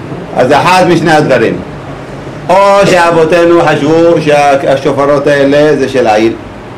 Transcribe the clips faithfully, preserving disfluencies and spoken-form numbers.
אז זה אחד משני הדברים. או שאבותינו חשבו שהשופרות האלה זה של העיל.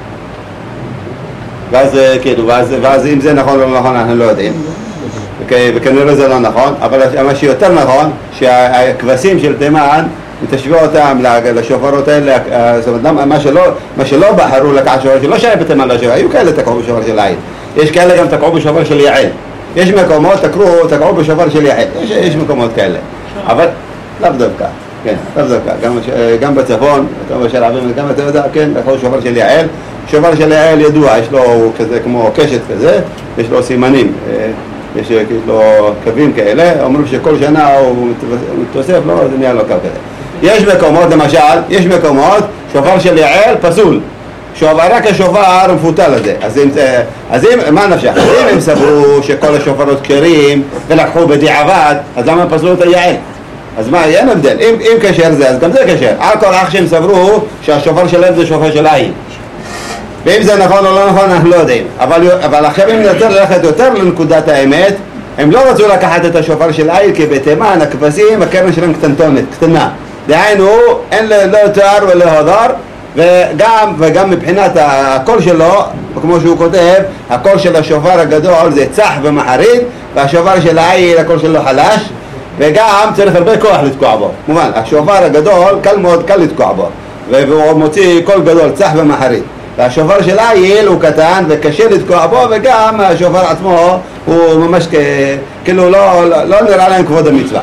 ואז, כאילו, ואז, ואז אם זה נכון או לא נכון אנחנו לא יודעים. וכנראה זה לא נכון, אבל מה שיותר נכון, שהכבשים של תימן, תשווה אותם לשופרות האלה, זאת אומרת, מה שלא, מה שלא בחרו לקחת שופר שלא שהיה בתימן לשופר, היו כאלה תקעו בשופר של העיל. יש כאלה גם תקעו בשופר של יעל. יש מקומות, תקעו, תקעו בשופר של יעל. יש, יש מקומות כאלה. אבל לאו דווקא, כן, לאו דווקא. גם, גם בצפון, אתה אומר של עבים, גם אתה יודע, כן, תקעו שופר של יעל. שופר של יעל ידוע, יש לו כזה כמו קשת כזה, יש לו סימנים. יש לו קווים כאלה, אומרים שכל שנה הוא מתווסף לו, זה נהיה לו קו כזה. יש מקומות, למשל, יש מקומות, שופר של יעל פסול. שופר, רק השופר מפותל הזה. אז אם, אז אם, מה נפשך? אז אם הם סברו שכל השופרות כשרים ולקחו בדיעבד, אז למה פסלו את היעל? אז מה, אין הבדל. אם, אם קשר זה, אז גם זה קשר. על כל אח שהם סברו שהשופר שלהם זה שופר של העיל. ואם זה נכון או לא נכון, אנחנו לא יודעים. אבל, אבל עכשיו אם נרצה ללכת יותר לנקודת האמת, הם לא רצו לקחת את השופר של העיל, כי בתימן, הכבשים, הקרן שלהם קטנטונת, קטנה. דהיינו, אין לא תואר ולא הדר, וגם, וגם מבחינת הקול שלו, כמו שהוא כותב, הקול של השופר הגדול זה צח ומחריד, והשופר של העיל, הקול שלו חלש, וגם צריך הרבה כוח לתקוע בו. כמובן, השופר הגדול, קל מאוד קל לתקוע בו, והוא מוציא קול גדול, צח ומחריד. והשופר של העיל הוא קטן וקשה לתקוע בו, וגם השופר עצמו הוא ממש כאילו לא, לא, לא נראה להם כבוד המצווה.